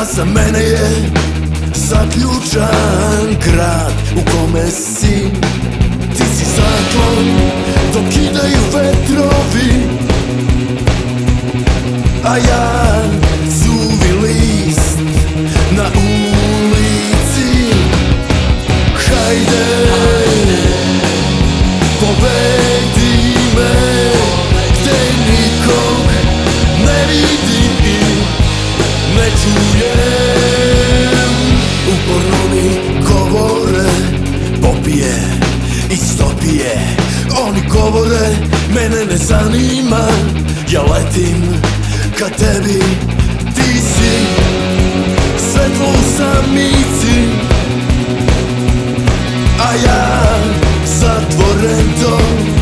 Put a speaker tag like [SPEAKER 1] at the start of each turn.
[SPEAKER 1] za mene je zaključan grad u kome si. Ti si zaklon dok idaju vetrovi, a ja suvi list na ulici. Hajde, povedi me gde nikog ne vidim i ne čujem. Uporno mi govore, popije i stopije. Oni govore, mene ne zanima, ja letim ka tebi. Ti si svetlo u samici, a ja zatvoren dom.